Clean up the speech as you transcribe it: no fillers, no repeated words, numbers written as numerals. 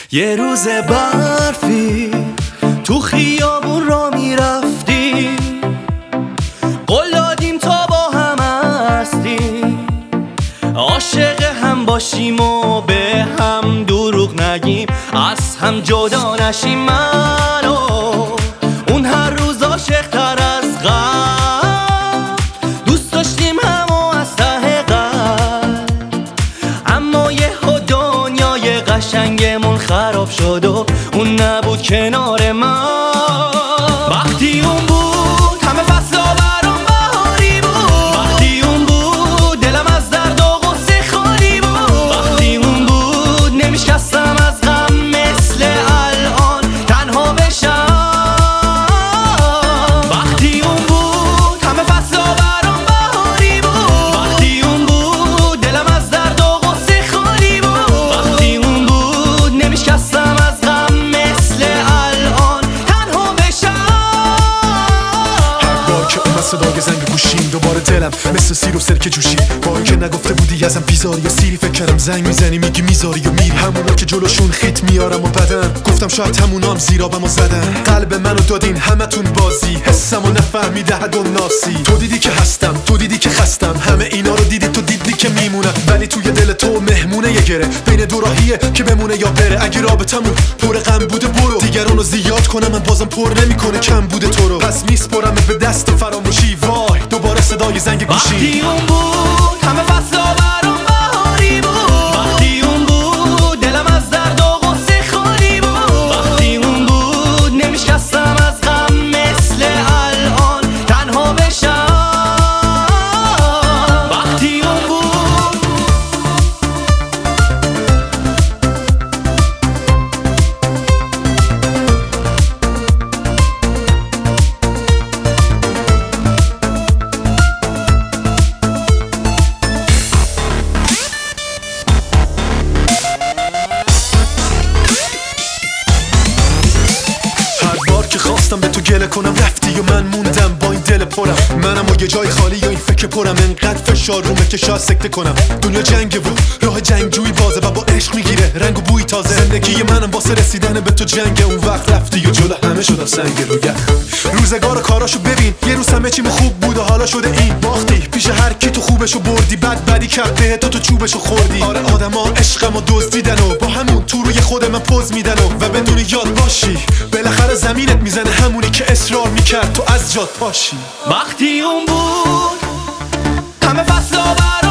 یه روز برفی تو خیابون را میرفتی، قول دادیم تا با هم هستیم، عاشق هم باشیم و به هم دروغ نگیم، از هم جدا نشیم. من و اون هر روز عاشق‌تر از قبل، دوست داشتیم همو از ته قلب، اما یهو دنیای قشنگمون خراب شد و اون نبود کنار من. وقتی اون بود همه فصلا برام بهاری بود، وقتی اون بود دلم از درد و غصه خالی بود، وقتی اون بود نمیشکستم از غم مثل الان تنها بشم. وقتی اون بود همه فصلا برام بهاری بود، وقتی اون بود دلم از درد و غصه خالی بود، وقتی اون بود نمیشکستم از غم مثل الان تنها بشم. هر بار که اومد صدای زنگ گوشیم دوباره دلم مثل سیر و سرکه جوشید، با اینکه نگفته بودی ازم بیزاری یا سیری، فکر کردم زنگ میزنی میگی میذاری یا میری، همونا که جلوشون خیت میارم و بدن گفتم شاید همونا هم زیرابمو زدن. قلب منو دادین همتون بازی، حسمو نفهمیده حد و ناسی. تو دیدی که هستم، تو دیدی که خستم، همه اینا رو دیدی، تو دیدی که میمونم، ولی توی دل تو مهمونه یه گره بین دو راهیه که بمونه یا بره. اگه رابطمون پر غم بوده برو، دیگرانو زیاد کنم من بازم پر نمیکنه کم بوده تو رو، پس میسپرم به دست فراموشی. وای دوباره صدای زنگ گوشی. وقتی اون بود همه فصلا برام بهاری بود، وقتی اون بود دلم از درد و غصه خالی بود، وقتی اون بود نمیشکستم از غم مثل الان تنها بشم. وقتی اون بود خواستم به تو گله کنم رفتی و من موندم با این دل پرم، منم و یه جای خالی یا این فکر پرم، انقدر فشار رومه که شاید سکته کنم. دنیا جنگه و راه جنگجویی بازه و با عشق میگیره رنگ و بوی تازه، زندگی منم واسه رسیدن به تو جنگه. اون وقت رفتی و جلو همه شدم سنگ رو یخ، روزگار و کاراشو ببین، یه روز همه چی خوب بود و حالا شده این باختی، پیش هر کی تو خوبشو بردی، بدی کرد به تو چوبشو خوردی. آره آدما عشقمو دزدیدن و با همون تو روی خود من پوز میدن و بدون یاد باشی بالاخره زمینت میزنه همونی که اصرار میکرد تو از جات پاشی. وقتی اون بود همه فصلا